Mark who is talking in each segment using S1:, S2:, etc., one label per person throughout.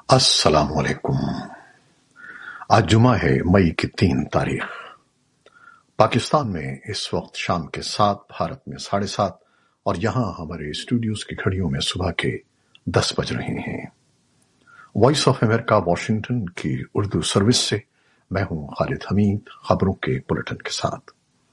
S1: السلام علیکم۔ آج جمعہ ہے، مئی کی 3 تاریخ۔ پاکستان میں اس وقت شام کے 7، بھارت میں 7:30 اور یہاں ہمارے اسٹوڈیوز کی گھڑیوں میں صبح کے 10 بج رہے ہیں۔ وائس آف امریکہ واشنگٹن کی اردو سروس سے میں ہوں خالد حمید، خبروں کے بلیٹن کے ساتھ۔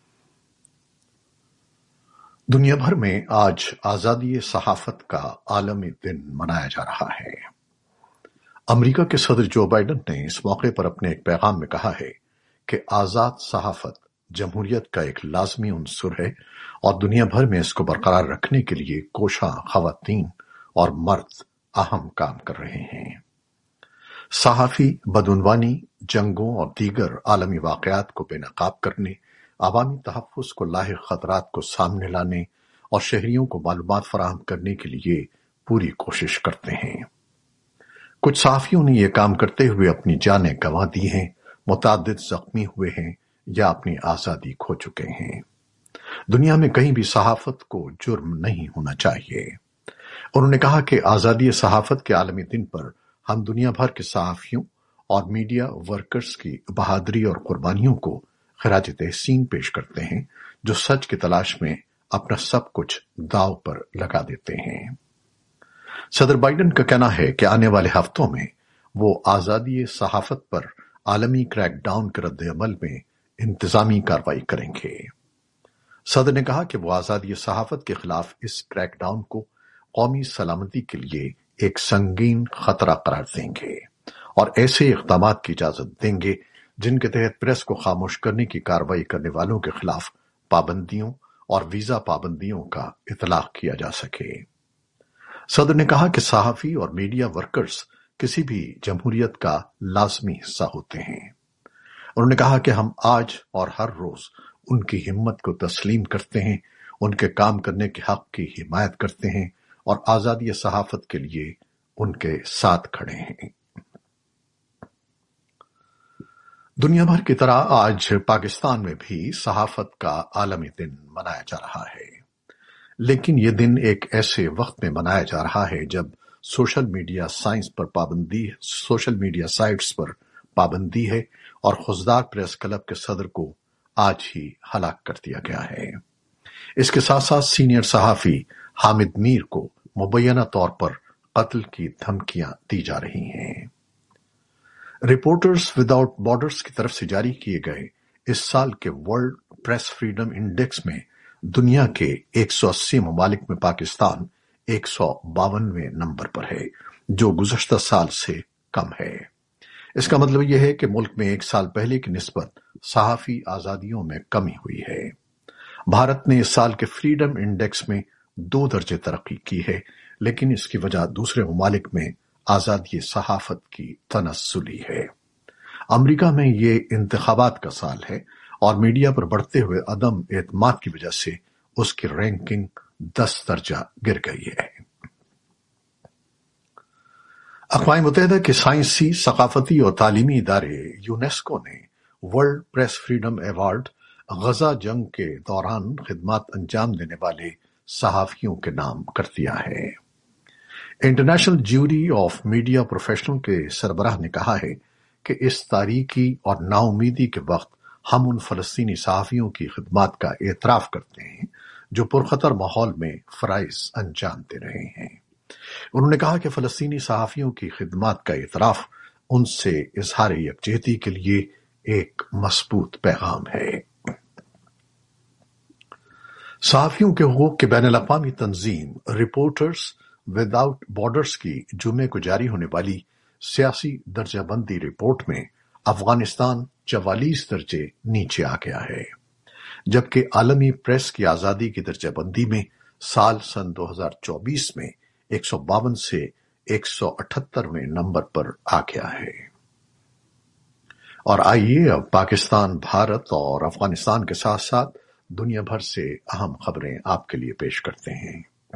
S1: دنیا بھر میں آج آزادی صحافت کا عالمی دن منایا جا رہا ہے۔ امریکہ کے صدر جو بائیڈن نے اس موقع پر اپنے ایک پیغام میں کہا ہے کہ آزاد صحافت جمہوریت کا ایک لازمی عنصر ہے اور دنیا بھر میں اس کو برقرار رکھنے کے لیے کوشاں خواتین اور مرد اہم کام کر رہے ہیں۔ صحافی بدعنوانی، جنگوں اور دیگر عالمی واقعات کو بے نقاب کرنے، عوامی تحفظ کو لاحق خطرات کو سامنے لانے اور شہریوں کو معلومات فراہم کرنے کے لیے پوری کوشش کرتے ہیں۔ کچھ صحافیوں نے یہ کام کرتے ہوئے اپنی جانیں گنوا دی ہیں، متعدد زخمی ہوئے ہیں یا اپنی آزادی کھو چکے ہیں۔ دنیا میں کہیں بھی صحافت کو جرم نہیں ہونا چاہیے۔ انہوں نے کہا کہ آزادی صحافت کے عالمی دن پر ہم دنیا بھر کے صحافیوں اور میڈیا ورکرز کی بہادری اور قربانیوں کو خراج تحسین پیش کرتے ہیں، جو سچ کی تلاش میں اپنا سب کچھ داؤ پر لگا دیتے ہیں۔ صدر بائیڈن کا کہنا ہے کہ آنے والے ہفتوں میں وہ آزادی صحافت پر عالمی کریک ڈاؤن کے رد عمل میں انتظامی کارروائی کریں گے۔ صدر نے کہا کہ وہ آزادی صحافت کے خلاف اس کریک ڈاؤن کو قومی سلامتی کے لیے ایک سنگین خطرہ قرار دیں گے اور ایسے اقدامات کی اجازت دیں گے جن کے تحت پریس کو خاموش کرنے کی کارروائی کرنے والوں کے خلاف پابندیوں اور ویزا پابندیوں کا اطلاق کیا جا سکے۔ صدر نے کہا کہ صحافی اور میڈیا ورکرز کسی بھی جمہوریت کا لازمی حصہ ہوتے ہیں۔ انہوں نے کہا کہ ہم آج اور ہر روز ان کی ہمت کو تسلیم کرتے ہیں، ان کے کام کرنے کے حق کی حمایت کرتے ہیں اور آزادی صحافت کے لیے ان کے ساتھ کھڑے ہیں۔ دنیا بھر کی طرح آج پاکستان میں بھی صحافت کا عالمی دن منایا جا رہا ہے، لیکن یہ دن ایک ایسے وقت میں منایا جا رہا ہے جب سوشل میڈیا سائٹس پر پابندی ہے اور خزدار پریس کلب کے صدر کو آج ہی ہلاک کر دیا گیا ہے۔ اس کے ساتھ ساتھ سینئر صحافی حامد میر کو مبینہ طور پر قتل کی دھمکیاں دی جا رہی ہیں۔ رپورٹرز وداؤٹ بارڈرز کی طرف سے جاری کیے گئے اس سال کے ورلڈ پریس فریڈم انڈیکس میں دنیا کے 180 ممالک میں پاکستان 152ویں نمبر پر ہے، جو گزشتہ سال سے کم ہے۔ اس کا مطلب یہ ہے کہ ملک میں ایک سال پہلے کی نسبت صحافی آزادیوں میں کمی ہوئی ہے۔ بھارت نے اس سال کے فریڈم انڈیکس میں 2 درجے ترقی کی ہے، لیکن اس کی وجہ دوسرے ممالک میں آزادی صحافت کی تنزلی ہے۔ امریکہ میں یہ انتخابات کا سال ہے اور میڈیا پر بڑھتے ہوئے عدم اعتماد کی وجہ سے اس کی رینکنگ 10 درجہ گر گئی ہے۔ اقوام متحدہ کے سائنسی، ثقافتی اور تعلیمی ادارے یونیسکو نے world press freedom award Gaza جنگ کے دوران خدمات انجام دینے والے صحافیوں کے نام کر دیا ہے۔ International jury of media professional کے سربراہ نے کہا ہے کہ اس تاریکی اور نا امیدی کے وقت ہم ان فلسطینی صحافیوں کی خدمات کا اعتراف کرتے ہیں جو پرخطر ماحول میں فرائض انجام دے رہے ہیں۔ انہوں نے کہا کہ فلسطینی صحافیوں کی خدمات کا اعتراف ان سے اظہار یکجہتی کے لیے ایک مضبوط پیغام ہے۔ صحافیوں کے حقوق کی بین الاقوامی تنظیم رپورٹرز وداؤٹ بارڈرز کی جمعے کو جاری ہونے والی سیاسی درجہ بندی رپورٹ میں افغانستان 44 درجے نیچے آ گیا ہے، جبکہ عالمی پریس کی آزادی کی درجہ بندی میں سن 2024 میں 152 سے 178ویں نمبر پر آ گیا ہے۔ اور آئیے اب پاکستان، بھارت اور افغانستان کے ساتھ ساتھ دنیا بھر سے اہم خبریں آپ کے لیے پیش کرتے ہیں۔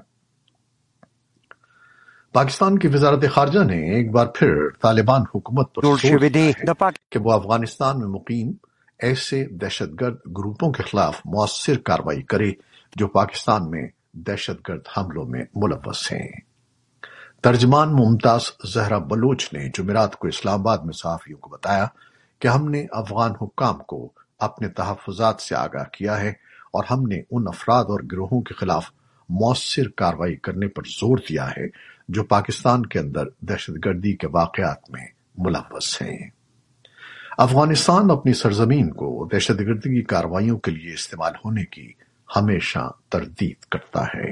S1: پاکستان کی وزارت خارجہ نے ایک بار پھر طالبان حکومت پر زور دیا ہے کہ وہ افغانستان میں مقیم ایسے دہشت گرد گروپوں کے خلاف مؤثر کارروائی کرے جو پاکستان میں دہشت گرد حملوں میں ملوث ہیں۔ ترجمان ممتاز زہرا بلوچ نے جمعرات کو اسلام آباد میں صحافیوں کو بتایا کہ ہم نے افغان حکام کو اپنے تحفظات سے آگاہ کیا ہے اور ہم نے ان افراد اور گروہوں کے خلاف مؤثر کارروائی کرنے پر زور دیا ہے جو پاکستان کے اندر دہشت گردی کے واقعات میں ملوث ہیں۔ افغانستان اپنی سرزمین کو دہشت گردی کی کارروائیوں کے لیے استعمال ہونے کی ہمیشہ تردید کرتا ہے۔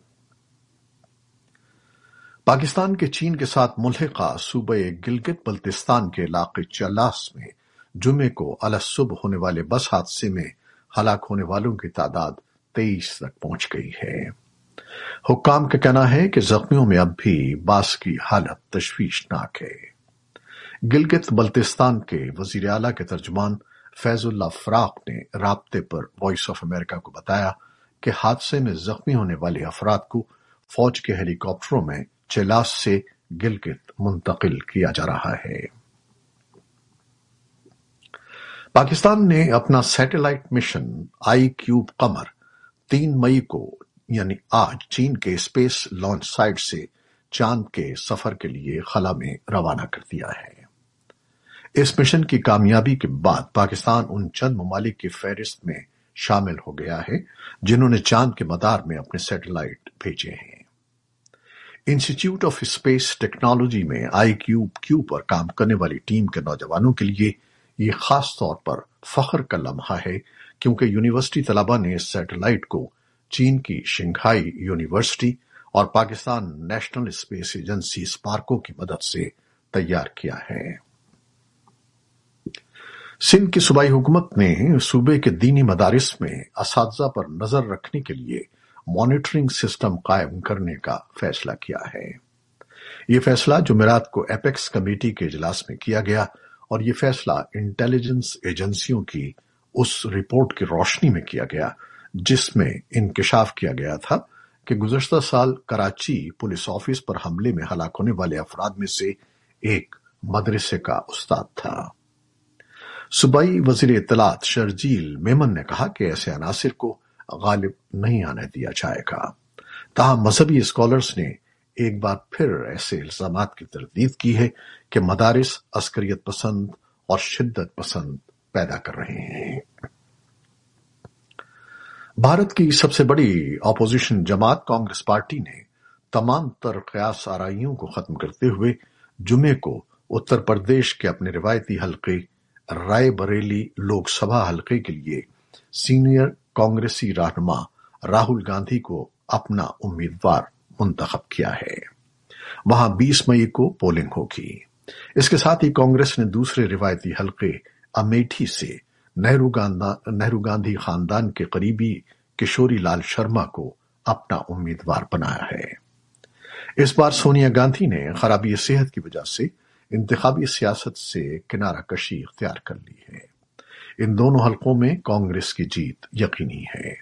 S1: پاکستان کے چین کے ساتھ ملحقہ صوبہ گلگت بلتستان کے علاقے چلاس میں جمعے کو الصبح ہونے والے بس حادثے میں ہلاک ہونے والوں کی تعداد 23 تک پہنچ گئی ہے۔ حکام کا کہنا ہے کہ زخمیوں میں اب بھی بعض کی حالت تشویشناک ہے۔ گلگت بلتستان کے وزیر اعلیٰ کے ترجمان فیض اللہ فراق نے رابطے پر وائس آف امریکہ کو بتایا کہ حادثے میں زخمی ہونے والے افراد کو فوج کے ہیلی کاپٹروں میں چلاس سے گلگت منتقل کیا جا رہا ہے۔ پاکستان نے اپنا satellite mission I cube Qamar 3 مئی کو یعنی آج چین کے اسپیس لانچ سائٹ سے چاند کے سفر کے لیے خلا میں روانہ کر دیا ہے۔ اس مشن کی کامیابی کے بعد پاکستان ان چند ممالک کی فہرست میں شامل ہو گیا ہے جنہوں نے چاند کے مدار میں اپنے سیٹلائٹ بھیجے ہیں۔ انسٹی ٹیوٹ آف اسپیس ٹیکنالوجی میں آئی کیو پر کام کرنے والی ٹیم کے نوجوانوں کے لیے یہ خاص طور پر فخر کا لمحہ ہے کیونکہ یونیورسٹی طلباء نے اس سیٹلائٹ کو چین کی شنگھائی یونیورسٹی اور Pakistan national space agency SUPARCO کی مدد سے تیار کیا ہے۔ سندھ کی صوبائی حکومت نے صوبے کے دینی مدارس میں اساتذہ پر نظر رکھنے کے لیے مانیٹرنگ سسٹم قائم کرنے کا فیصلہ کیا ہے۔ یہ فیصلہ جمعرات کو ایپیکس کمیٹی کے اجلاس میں کیا گیا اور یہ فیصلہ انٹیلیجنس ایجنسیوں کی اس رپورٹ کی روشنی میں کیا گیا جس میں انکشاف کیا گیا تھا کہ گزشتہ سال کراچی پولیس آفس پر حملے میں ہلاک ہونے والے افراد میں سے ایک مدرسے کا استاد تھا۔ صوبائی وزیر اطلاعات شرجیل میمن نے کہا کہ ایسے عناصر کو غالب نہیں آنے دیا جائے گا۔ تاہم مذہبی اسکالرز نے ایک بار پھر ایسے الزامات کی تردید کی ہے کہ مدارس عسکریت پسند اور شدت پسند پیدا کر رہے ہیں۔ بھارت کی سب سے بڑی اپوزیشن جماعت کانگریس پارٹی نے تمام تر قیاس آرائیوں کو ختم کرتے ہوئے جمعے کو اتر پردیش کے اپنے روایتی حلقے رائے بریلی لوک سبھا حلقے کے لیے سینئر کانگریسی رہنما راہل گاندھی کو اپنا امیدوار منتخب کیا ہے۔ وہاں 20 مئی کو پولنگ ہوگی۔ اس کے ساتھ ہی کانگریس نے دوسرے روایتی حلقے امیٹھی سے نہرو گاندھی خاندان کے قریبی کشوری لال شرما کو اپنا امیدوار بنایا ہے۔ اس بار سونیا گاندھی نے خرابی صحت کی وجہ سے انتخابی سیاست سے کنارہ کشی اختیار کر لی ہے۔ ان دونوں حلقوں میں کانگریس کی جیت یقینی ہے۔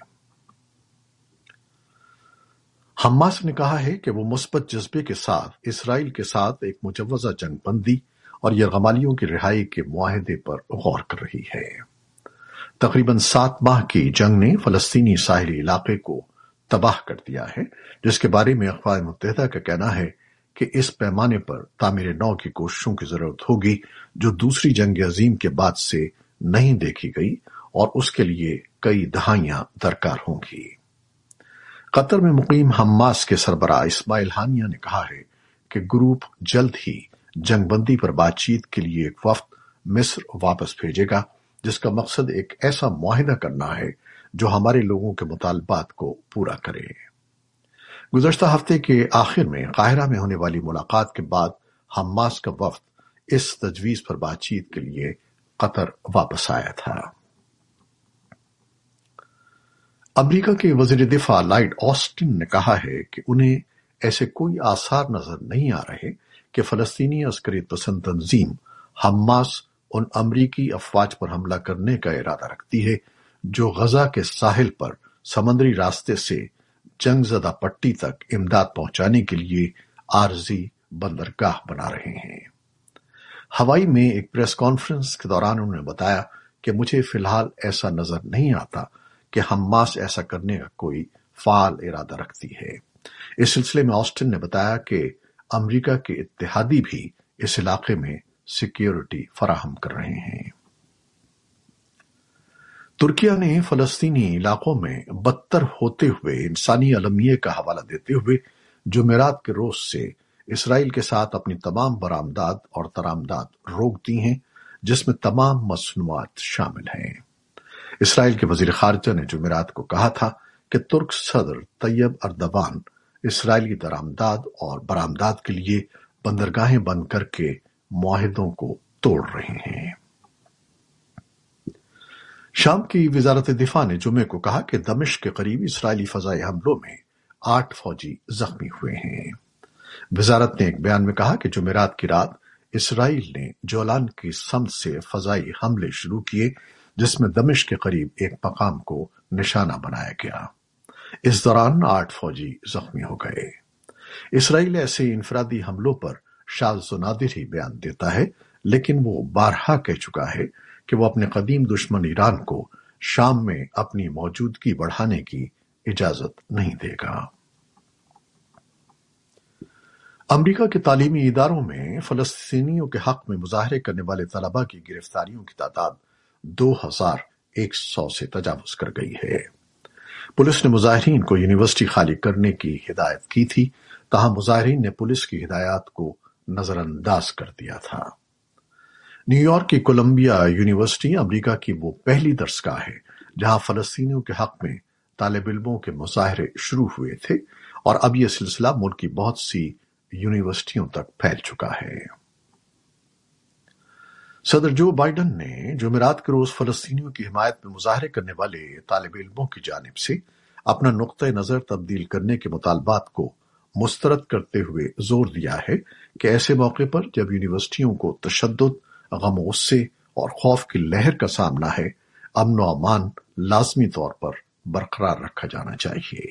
S1: حماس نے کہا ہے کہ وہ مثبت جذبے کے ساتھ اسرائیل کے ساتھ ایک مجوزہ جنگ بندی اور یرغمالیوں کی رہائی کے معاہدے پر غور کر رہی ہے۔ تقریباً 7 ماہ کی جنگ نے فلسطینی ساحلی علاقے کو تباہ کر دیا ہے جس کے بارے میں اقوام متحدہ کا کہنا ہے کہ اس پیمانے پر تعمیر نو کی کوششوں کی ضرورت ہوگی جو دوسری جنگ عظیم کے بعد سے نہیں دیکھی گئی اور اس کے لیے کئی دہائیاں درکار ہوں گی۔ قطر میں مقیم حماس کے سربراہ اسماعیل ہانیہ نے کہا ہے کہ گروپ جلد ہی جنگ بندی پر بات چیت کے لیے ایک وفد مصر واپس بھیجے گا جس کا مقصد ایک ایسا معاہدہ کرنا ہے جو ہمارے لوگوں کے مطالبات کو پورا کرے۔ گزشتہ ہفتے کے آخر میں قاہرہ میں ہونے والی ملاقات کے بعد حماس کا وفد اس تجویز پر بات چیت کے لیے قطر واپس آیا تھا۔ امریکہ کے وزیر دفاع لائیڈ آسٹن نے کہا ہے کہ انہیں ایسے کوئی آثار نظر نہیں آ رہے کہ فلسطینی عسکریت پسند تنظیم حماس ان امریکی افواج پر حملہ کرنے کا ارادہ رکھتی ہے جو غزہ کے ساحل پر سمندری راستے سے جنگ زدہ پٹی تک امداد پہنچانے کے لیے عارضی بندرگاہ بنا رہے ہیں۔ ہوائی میں ایک پریس کانفرنس کے دوران انہوں نے بتایا کہ مجھے فی الحال ایسا نظر نہیں آتا کہ حماس ایسا کرنے کا کوئی فعال ارادہ رکھتی ہے۔ اس سلسلے میں آسٹن نے بتایا کہ अमेरिका के इत्तेहादी भी इस इलाके में सिक्योरिटी फराहम कर रहे हैं। तुर्किया ने फलस्तीनी इलाकों में बदतर होते हुए इंसानी अलमिये का हवाला देते हुए जुमेरात के रोज से इसराइल के साथ अपनी तमाम बरामदात और तरामदात रोक दी हैं, जिसमें तमाम मसनूआत शामिल हैं। इसराइल के वजीर खारजा ने जुमेरात को कहा था कि तुर्क सदर तैयब अर्दवान इसराइली दरामदात और बरामदात के लिए बंदरगाहें बंद करके मुआहिदों को तोड़ रहे हैं। शाम की वजारत दिफा ने जुमे को कहा कि दमिश्क के करीब इसराइली फजाई हमलों में 8 फौजी जख्मी हुए हैं। वजारत ने एक बयान में कहा कि जुमेरात की रात इसराइल ने जोलान की समत से फजाई हमले शुरू किए, जिसमें दमिश्क के करीब एक मकाम को निशाना बनाया गया। इस दौरान 8 फौजी जख्मी हो गए। इसराइल ऐसे इनफरादी हमलों पर शाज़ व नादिर ही बयान देता है, लेकिन वो बारहा कह चुका है कि वो अपने कदीम दुश्मन ईरान को शाम में अपनी मौजूदगी बढ़ाने की इजाजत नहीं देगा। अमेरिका के तालीमी इदारों में फलस्तीनियों के हक में मुजाहरे करने वाले तलबा की गिरफ्तारियों की तादाद 2100 से तजावुज कर गई है। पुलिस ने मुजाहिरीन को यूनिवर्सिटी खाली करने की हिदायत की थी, तहां मुजाहिरीन ने पुलिस की हिदायत को नजरअंदाज कर दिया था। न्यूयॉर्क की कोलंबिया यूनिवर्सिटी अमेरिका की वो पहली दरसगाह है जहां फलस्तीनियों के हक में तालिब इल्मों के मुजाहरे शुरू हुए थे, और अब यह सिलसिला मुल्क की बहुत सी यूनिवर्सिटियों तक फैल चुका है। सदर जो बाइडन ने जुमेरात के रोज फलस्तीनियों की हिमायत में मुजाहरे करने वाले तालिब इल्मों की जानिब से अपना नुक्ता नजर तब्दील करने के मुतालबात को मुस्तरद करते हुए जोर दिया है कि ऐसे मौके पर जब यूनिवर्सिटियों को तशद्दुद, गम-ओ-गुस्से और खौफ की लहर का सामना है, अमन व अमान लाजमी तौर पर बरकरार रखा जाना चाहिए।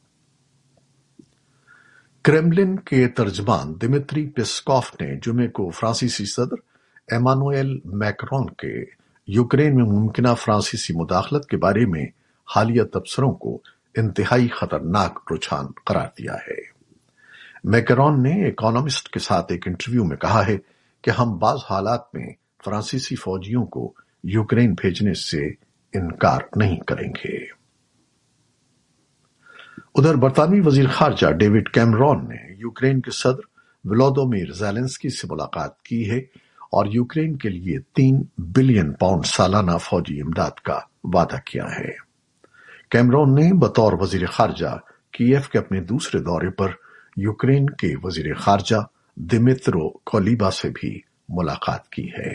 S1: क्रेमलिन के तर्जमान दिमित्री पेस्कॉफ ने जुमे को फ्रांसीसी सदर एमानुएल मैक्रोन के यूक्रेन में मुमकिना फ्रांसीसी मुदाखलत के बारे में हालिया तबसरों को इंतहाई खतरनाक रुझान करार दिया है। मैक्रोन ने इकोनॉमिस्ट के साथ एक इंटरव्यू में कहा है कि हम बाज हालात में फ्रांसीसी फौजियों को यूक्रेन भेजने से इनकार नहीं करेंगे। उधर बरतानवी वजीर खारजा डेविड कैमरॉन ने यूक्रेन के सदर वोलोदिमीर ज़ेलेंस्की से मुलाकात की है और यूक्रेन के लिए 3 बिलियन पाउंड सालाना फौजी इमदाद का वादा किया है। कैमरॉन ने बतौर वजीर खारजा कीव के अपने दूसरे दौरे पर यूक्रेन के वजीर खारजा दिमित्रो कोलीबा से भी मुलाकात की है।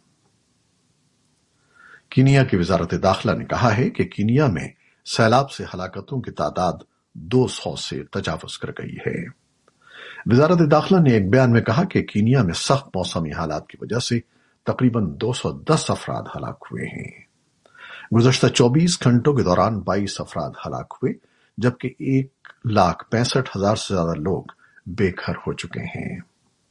S1: कीनिया की वजारत दाखिला ने कहा है कि कीनिया में सैलाब से हलाकतों की तादाद 200 से तजावुज कर गई है। वजारत दाखिला ने एक बयान में कहा कि कीनिया में सख्त मौसमी हालात की वजह से तकरीबन 210 अफराद हलाक हुए हैं। गुज़श्ता 24 घंटों के दौरान 22 अफराद हलाक हुए, जबकि 1,65,000 से ज्यादा लोग बेघर हो चुके हैं।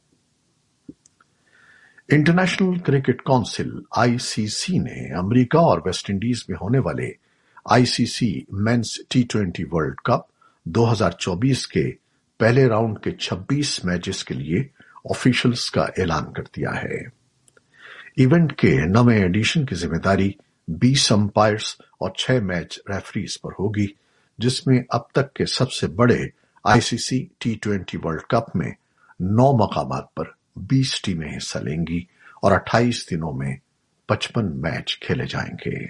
S1: इंटरनेशनल क्रिकेट काउंसिल आईसीसी ने अमेरिका और वेस्ट इंडीज में होने वाले आईसीसी मेंस टी20 वर्ल्ड कप 2024 के पहले राउंड के 26 मैचेस के लिए ऑफिशियल्स का ऐलान कर दिया है। इवेंट के नवे एडिशन की जिम्मेदारी 20 अंपायर्स और 6 मैच रेफरीज पर होगी, जिसमें अब तक के सबसे बड़े आईसीसी टी20 वर्ल्ड कप में 9 मकामात पर 20 टीमें हिस्सा लेंगी और 28 दिनों में 55 मैच खेले जाएंगे।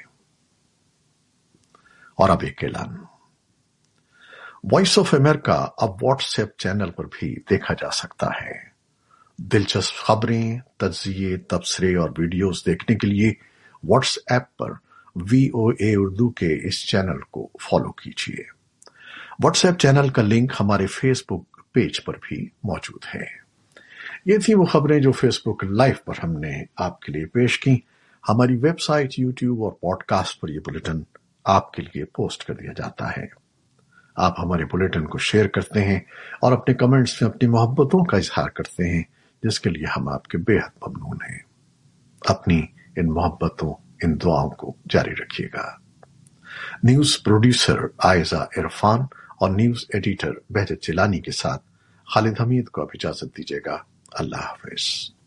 S1: और अब एक ऐलान। वॉइस ऑफ अमेरिका अब व्हाट्सएप चैनल पर भी देखा जा सकता है। दिलचस्प खबरें, तज्जिये, तबसरे और वीडियोस देखने के लिए व्हाट्सएप पर VOA उर्दू के इस चैनल को फॉलो कीजिए। व्हाट्सएप चैनल का लिंक हमारे फेसबुक पेज पर भी मौजूद है। ये थी वो खबरें जो फेसबुक लाइव पर हमने आपके लिए पेश की। हमारी वेबसाइट, यूट्यूब और पॉडकास्ट पर यह बुलेटिन आपके लिए पोस्ट कर दिया जाता है। आप हमारे बुलेटिन को शेयर करते हैं और अपने कमेंट्स में अपनी मोहब्बतों का इजहार करते हैं, जिसके लिए हम आपके बेहद ममनून हैं। अपनी इन मोहब्बतों, इन दुआओं को जारी रखिएगा। न्यूज प्रोड्यूसर आयजा इरफान और न्यूज एडिटर बहजत जिलानी के साथ خالد حمید کو اب اجازت دیجیے گا۔ اللہ حافظ۔